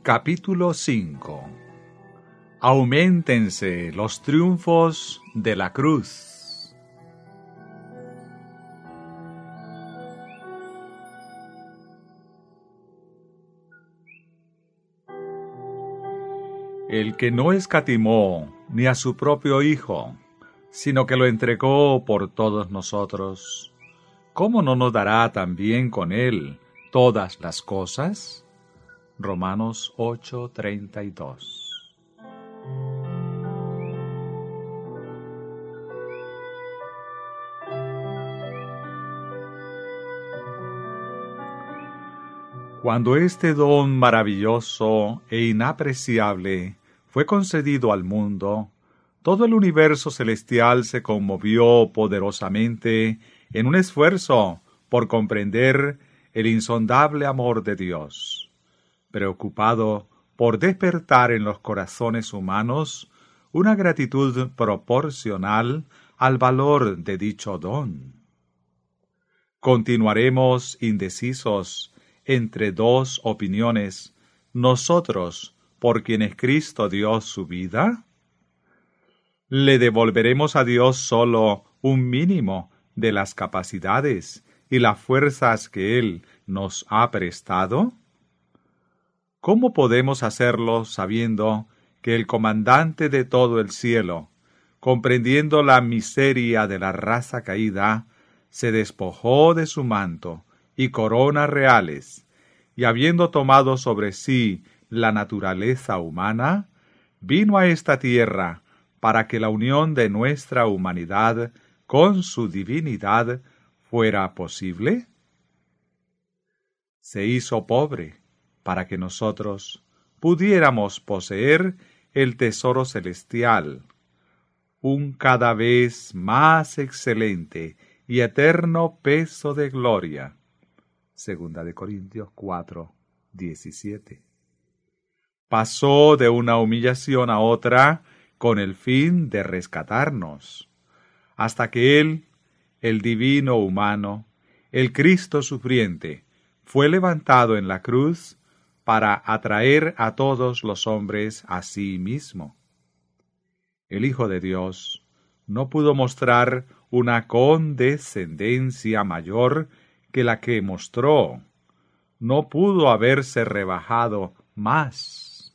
Capítulo 5. Auméntense los triunfos de la cruz. El que no escatimó ni a su propio Hijo, sino que lo entregó por todos nosotros, ¿cómo no nos dará también con él todas las cosas? Romanos 8:32. Cuando este don maravilloso e inapreciable fue concedido al mundo, todo el universo celestial se conmovió poderosamente en un esfuerzo por comprender el insondable amor de Dios. Preocupado por despertar en los corazones humanos una gratitud proporcional al valor de dicho don. Continuaremos indecisos entre dos opiniones, nosotros, por quienes Cristo dio su vida. ¿Le devolveremos a Dios solo un mínimo de las capacidades y las fuerzas que Él nos ha prestado? ¿Cómo podemos hacerlo sabiendo que el comandante de todo el cielo, comprendiendo la miseria de la raza caída, se despojó de su manto y coronas reales, y habiendo tomado sobre sí la naturaleza humana, vino a esta tierra para que la unión de nuestra humanidad con su divinidad fuera posible? Se hizo pobre para que nosotros pudiéramos poseer el tesoro celestial, un cada vez más excelente y eterno peso de gloria. 2 Corintios 4:17. Pasó de una humillación a otra con el fin de rescatarnos, hasta que Él, el divino humano, el Cristo sufriente, fue levantado en la cruz para atraer a todos los hombres a sí mismo. El Hijo de Dios no pudo mostrar una condescendencia mayor que la que mostró. No pudo haberse rebajado más.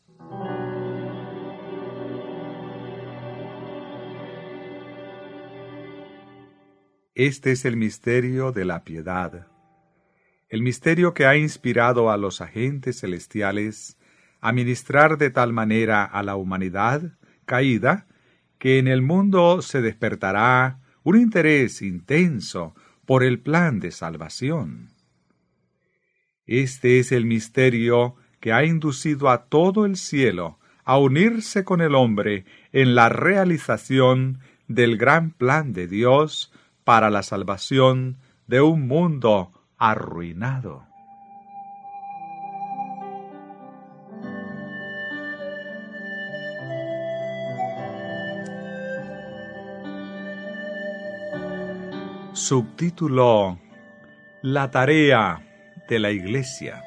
Este es el misterio de la piedad. El misterio que ha inspirado a los agentes celestiales a ministrar de tal manera a la humanidad caída que en el mundo se despertará un interés intenso por el plan de salvación. Este es el misterio que ha inducido a todo el cielo a unirse con el hombre en la realización del gran plan de Dios para la salvación de un mundo arruinado. Subtítulo: La tarea de la Iglesia.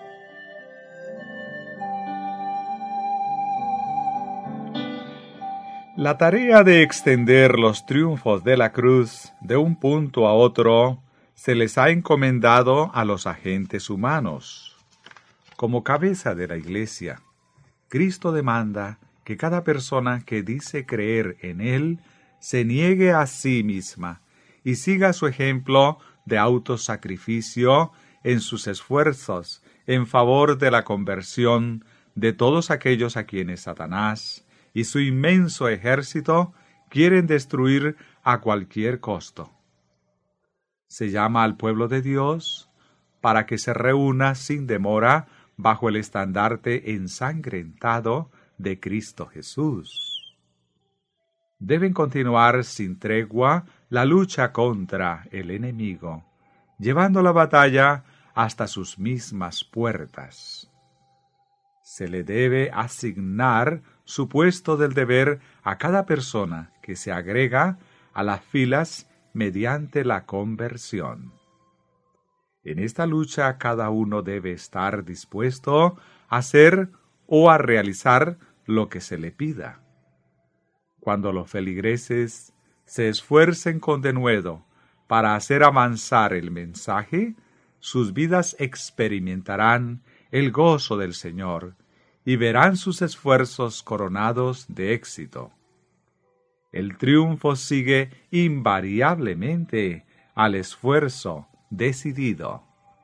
La tarea de extender los triunfos de la cruz de un punto a otro se les ha encomendado a los agentes humanos. Como cabeza de la Iglesia, Cristo demanda que cada persona que dice creer en Él se niegue a sí misma y siga su ejemplo de autosacrificio en sus esfuerzos en favor de la conversión de todos aquellos a quienes Satanás y su inmenso ejército quieren destruir a cualquier costo. Se llama al pueblo de Dios para que se reúna sin demora bajo el estandarte ensangrentado de Cristo Jesús. Deben continuar sin tregua la lucha contra el enemigo, llevando la batalla hasta sus mismas puertas. Se le debe asignar su puesto del deber a cada persona que se agrega a las filas mediante la conversión. En esta lucha cada uno debe estar dispuesto a ser o a realizar lo que se le pida. Cuando los feligreses se esfuercen con denuedo para hacer avanzar el mensaje, sus vidas experimentarán el gozo del Señor y verán sus esfuerzos coronados de éxito. El triunfo sigue invariablemente al esfuerzo decidido.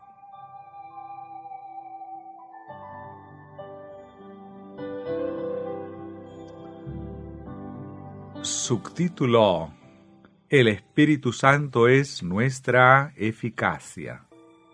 Subtítulo: El Espíritu Santo es nuestra eficacia.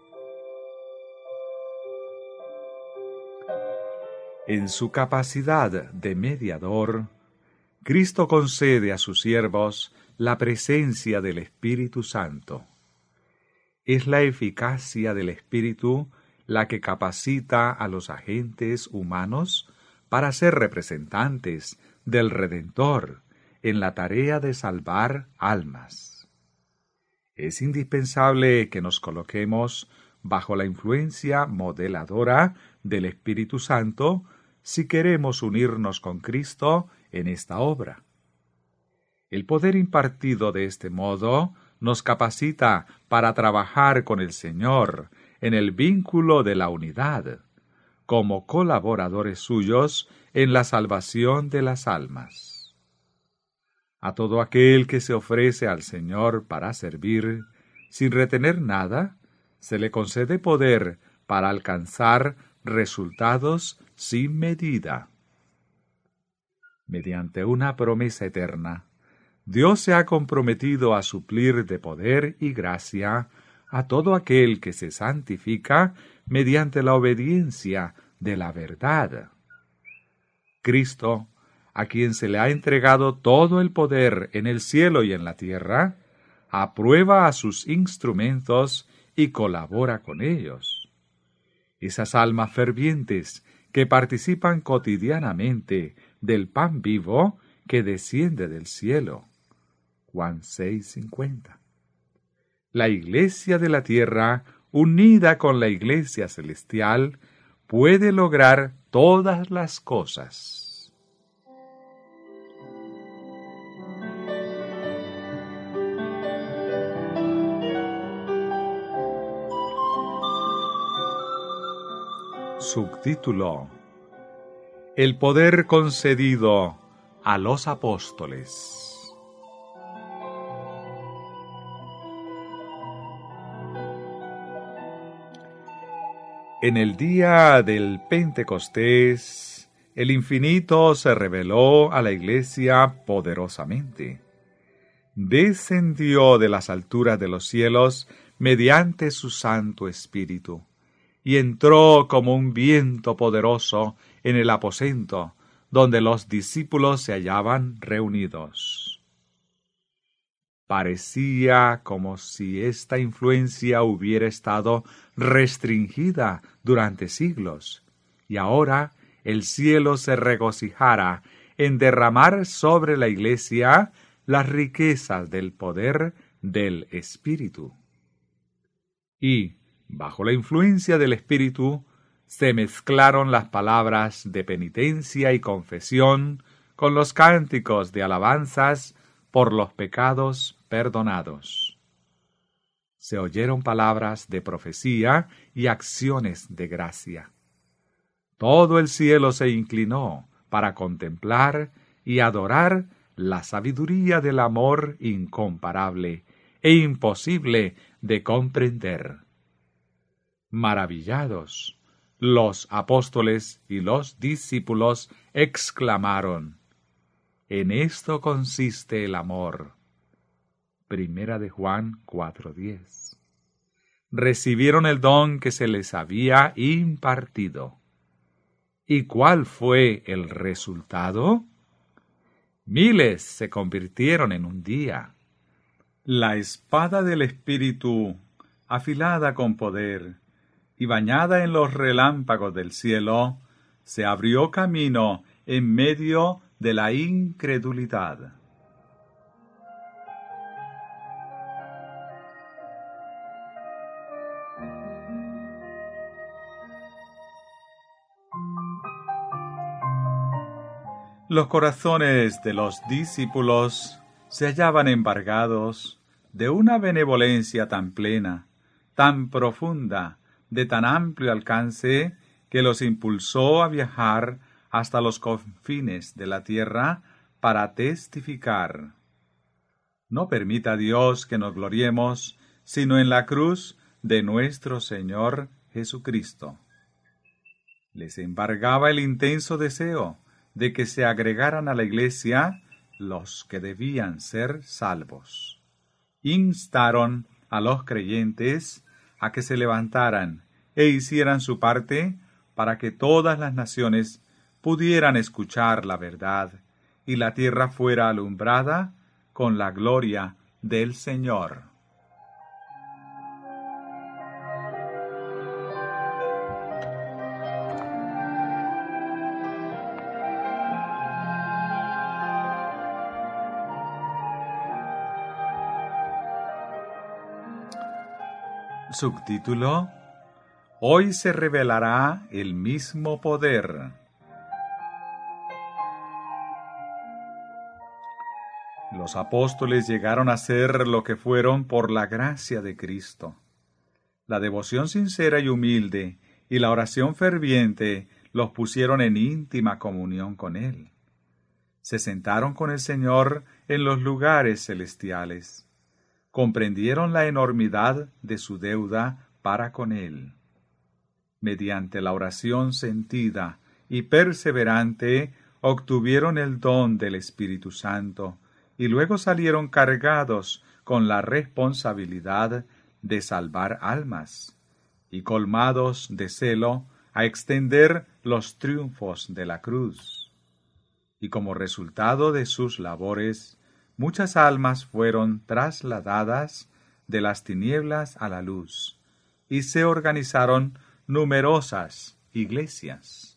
En su capacidad de mediador, Cristo concede a sus siervos la presencia del Espíritu Santo. Es la eficacia del Espíritu la que capacita a los agentes humanos para ser representantes del Redentor en la tarea de salvar almas. Es indispensable que nos coloquemos bajo la influencia modeladora del Espíritu Santo si queremos unirnos con Cristo en esta obra. El poder impartido de este modo nos capacita para trabajar con el Señor en el vínculo de la unidad, como colaboradores suyos en la salvación de las almas. A todo aquel que se ofrece al Señor para servir, sin retener nada, se le concede poder para alcanzar resultados sin medida. Mediante una promesa eterna, Dios se ha comprometido a suplir de poder y gracia a todo aquel que se santifica mediante la obediencia de la verdad. Cristo, a quien se le ha entregado todo el poder en el cielo y en la tierra, aprueba a sus instrumentos y colabora con ellos. Esas almas fervientes que participan cotidianamente del pan vivo que desciende del cielo. Juan 6:50. La Iglesia de la tierra, unida con la Iglesia celestial, puede lograr todas las cosas. Subtítulo: El poder concedido a los apóstoles. En el día del Pentecostés, el Infinito se reveló a la Iglesia poderosamente. Descendió de las alturas de los cielos mediante su Santo Espíritu, y entró como un viento poderoso en el aposento donde los discípulos se hallaban reunidos. Parecía como si esta influencia hubiera estado restringida durante siglos, y ahora el cielo se regocijara en derramar sobre la Iglesia las riquezas del poder del Espíritu. Y, bajo la influencia del Espíritu, se mezclaron las palabras de penitencia y confesión con los cánticos de alabanzas por los pecados perdonados. Se oyeron palabras de profecía y acciones de gracia. Todo el cielo se inclinó para contemplar y adorar la sabiduría del amor incomparable e imposible de comprender. Maravillados, los apóstoles y los discípulos exclamaron: «En esto consiste el amor». Primera de Juan 4:10. Recibieron el don que se les había impartido. ¿Y cuál fue el resultado? Miles se convirtieron en un día. La espada del Espíritu, afilada con poder y bañada en los relámpagos del cielo, se abrió camino en medio de la incredulidad. Los corazones de los discípulos se hallaban embargados de una benevolencia tan plena, tan profunda, de tan amplio alcance, que los impulsó a viajar hasta los confines de la tierra para testificar. No permita Dios que nos gloriemos, sino en la cruz de nuestro Señor Jesucristo. Les embargaba el intenso deseo de que se agregaran a la Iglesia los que debían ser salvos. Instaron a los creyentes a que se levantaran e hicieran su parte para que todas las naciones pudieran escuchar la verdad y la tierra fuera alumbrada con la gloria del Señor. Subtítulo: Hoy se revelará el mismo poder. Los apóstoles llegaron a ser lo que fueron por la gracia de Cristo. La devoción sincera y humilde y la oración ferviente los pusieron en íntima comunión con Él. Se sentaron con el Señor en los lugares celestiales. Comprendieron la enormidad de su deuda para con Él. Mediante la oración sentida y perseverante, obtuvieron el don del Espíritu Santo y luego salieron cargados con la responsabilidad de salvar almas y colmados de celo a extender los triunfos de la cruz. Y como resultado de sus labores, muchas almas fueron trasladadas de las tinieblas a la luz, y se organizaron numerosas iglesias.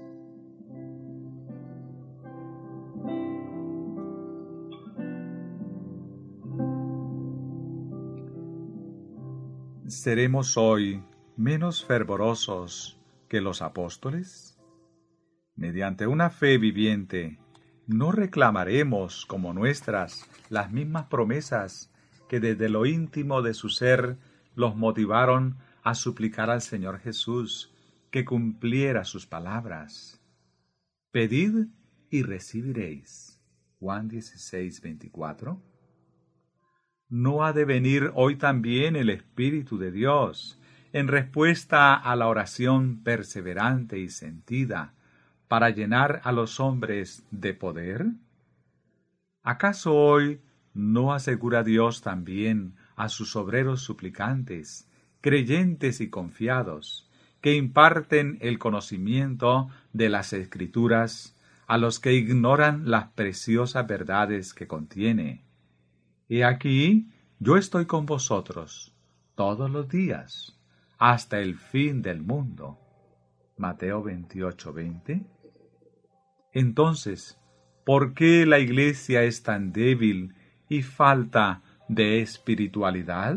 ¿Seremos hoy menos fervorosos que los apóstoles? Mediante una fe viviente, ¿no reclamaremos como nuestras las mismas promesas que desde lo íntimo de su ser los motivaron a suplicar al Señor Jesús que cumpliera sus palabras? Pedid y recibiréis. Juan 16:24. ¿No ha de venir hoy también el Espíritu de Dios en respuesta a la oración perseverante y sentida para llenar a los hombres de poder? ¿Acaso hoy no asegura Dios también a sus obreros suplicantes, creyentes y confiados, que imparten el conocimiento de las Escrituras a los que ignoran las preciosas verdades que contiene? He aquí, yo estoy con vosotros todos los días, hasta el fin del mundo. Mateo 28:20. Entonces, ¿por qué la Iglesia es tan débil y falta de espiritualidad?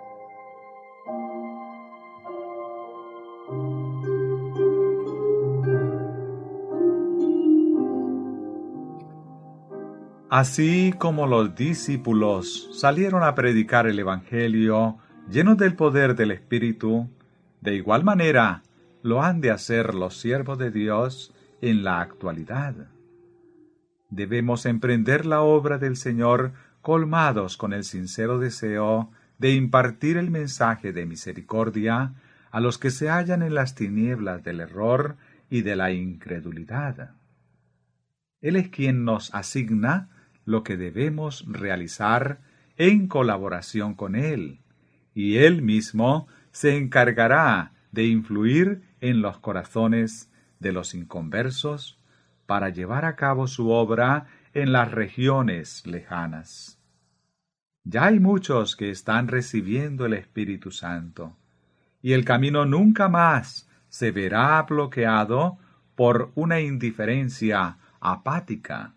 Así como los discípulos salieron a predicar el Evangelio llenos del poder del Espíritu, de igual manera lo han de hacer los siervos de Dios en la actualidad. Debemos emprender la obra del Señor colmados con el sincero deseo de impartir el mensaje de misericordia a los que se hallan en las tinieblas del error y de la incredulidad. Él es quien nos asigna lo que debemos realizar en colaboración con Él, y Él mismo se encargará de influir en los corazones de los inconversos para llevar a cabo su obra en las regiones lejanas. Ya hay muchos que están recibiendo el Espíritu Santo, y el camino nunca más se verá bloqueado por una indiferencia apática.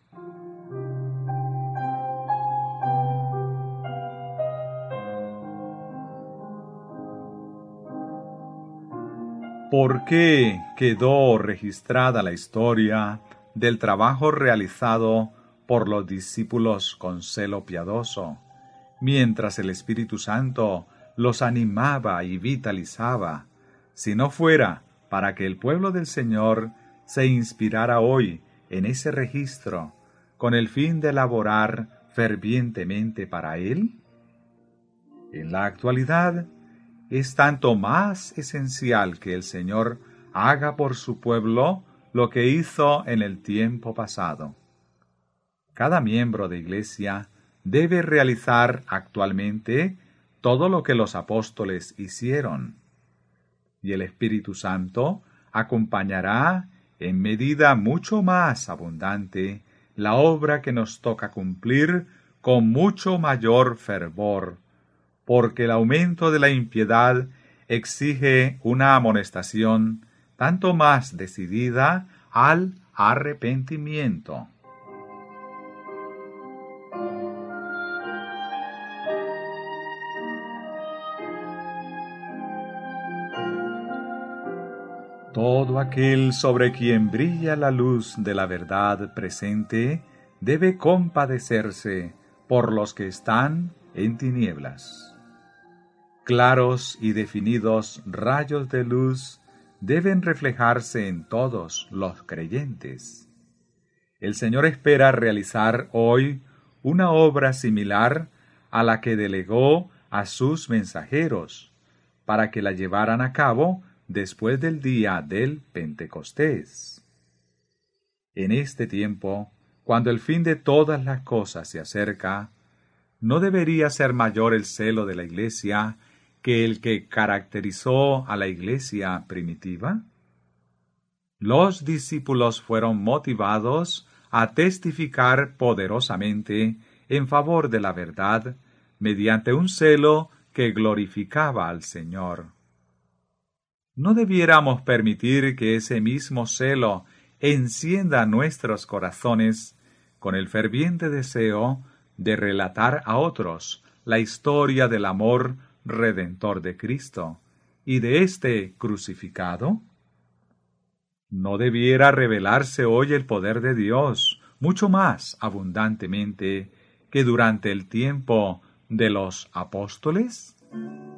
¿Por qué quedó registrada la historia del trabajo realizado por los discípulos con celo piadoso, mientras el Espíritu Santo los animaba y vitalizaba, si no fuera para que el pueblo del Señor se inspirara hoy en ese registro con el fin de laborar fervientemente para Él? En la actualidad, es tanto más esencial que el Señor haga por su pueblo lo que hizo en el tiempo pasado. Cada miembro de Iglesia debe realizar actualmente todo lo que los apóstoles hicieron, y el Espíritu Santo acompañará en medida mucho más abundante la obra que nos toca cumplir con mucho mayor fervor, porque el aumento de la impiedad exige una amonestación tanto más decidida al arrepentimiento. Todo aquel sobre quien brilla la luz de la verdad presente debe compadecerse por los que están en tinieblas. Claros y definidos rayos de luz deben reflejarse en todos los creyentes. El Señor espera realizar hoy una obra similar a la que delegó a sus mensajeros, para que la llevaran a cabo después del día del Pentecostés. En este tiempo, cuando el fin de todas las cosas se acerca, ¿no debería ser mayor el celo de la Iglesia que el que caracterizó a la Iglesia primitiva? Los discípulos fueron motivados a testificar poderosamente en favor de la verdad mediante un celo que glorificaba al Señor. ¿No debiéramos permitir que ese mismo celo encienda nuestros corazones con el ferviente deseo de relatar a otros la historia del amor redentor de Cristo y de éste crucificado? ¿No debiera revelarse hoy el poder de Dios mucho más abundantemente que durante el tiempo de los apóstoles?